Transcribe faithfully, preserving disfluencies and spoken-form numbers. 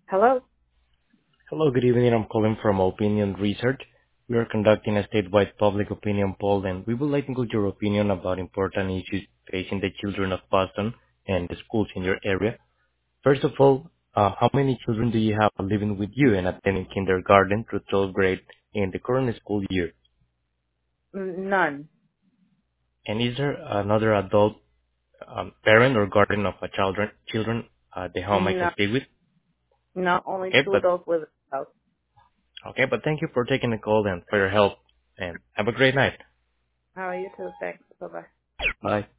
Hello? Hello, good evening. I'm calling from Opinion Research. We are conducting a statewide public opinion poll, and we would like to get your opinion about important issues facing the children of Boston and the schools in your area. First of all, uh, how many children do you have living with you and attending kindergarten through twelfth grade in the current school year? N- None. And is there another adult um, parent or guardian of a children children at the home I can No, speak with? no, only Okay, two but adults with a house. okay, but thank you for taking the call and for your help, and have a great night. How are you too? Thanks. Bye-bye. Bye.